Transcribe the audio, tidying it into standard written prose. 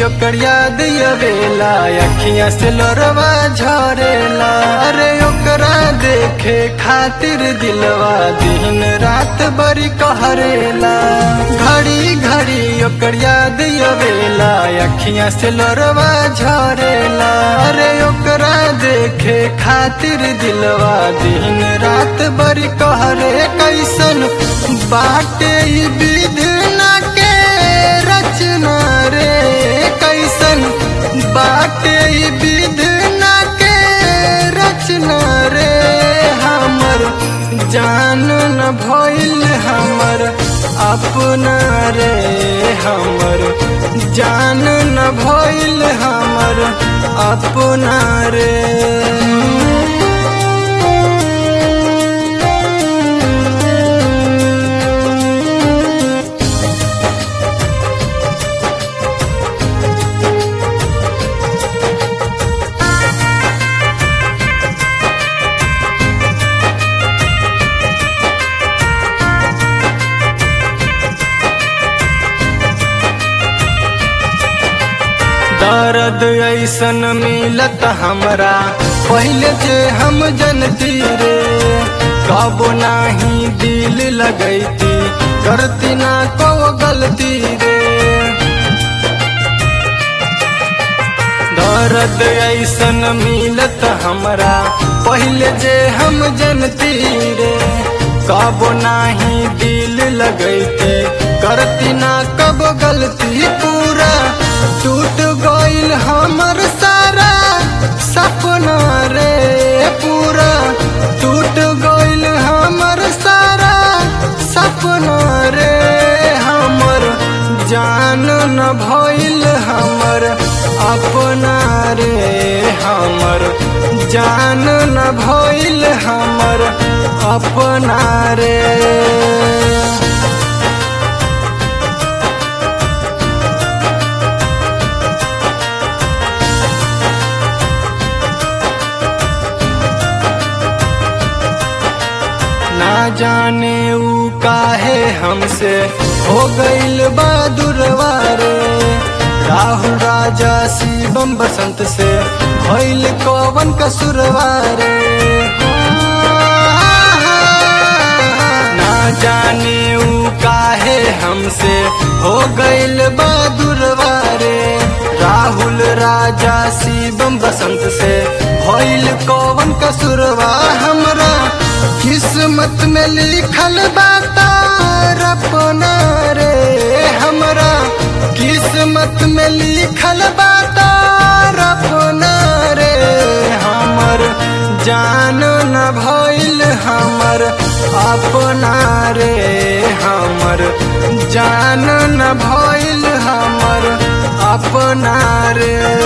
ओकर याद आवेला, अखियां से लोरवा झरेला। अरे ओकरा देखे खातिर दिलवा दिन रात बड़ी कहरेला। घड़ी घड़ी ओकर याद आवेला, अखियां से लोरवा झरेला। अरे ओकरा देखे खातिर दिलवा दिन रात बड़ी कहरे। कैसन बाटे ई विधना के रचना रे, कैसन बाटे ई विधना के रचना रे। हमर जान न भइल हमर अपना रे, हमर जान न भइल हमर अपना रे। दर्द ऐसन मिलत हमरा पहले जे हम जनती रे, कबो नाही दिल लगैती करती ना को गलती रे। दर्द ऐसन मिलत हमरा पहले जे हम जनती रे, कबो नाही दिल लगैती करती ना कब गलती। पूरा टूट गइल हमर सारा सपना रे, पूरा टूट गइल हमर सारा सपना रे। हमर जान न भइल हमर अपना रे, हमर जान न भइल हमर अपना रे। ना जाने ऊ काहे हमसे हो गइल बहादुरवा रे। राहुल राजा शिवम बसंत से भइल कवन कसूरवा रे। ना जाने ऊ काहे हमसे हो गइल बहादुरवा रे। राहुल राजा शिवम बसंत से भइल कवन कसूरवा। हमरा किस्मत में लिखल बातार अपना रे, हमरा किस्मत में लिखल बातार अपना रे। हमर जान न भइल हमर अपना रे, हमर जान न भइल हमर अपना रे।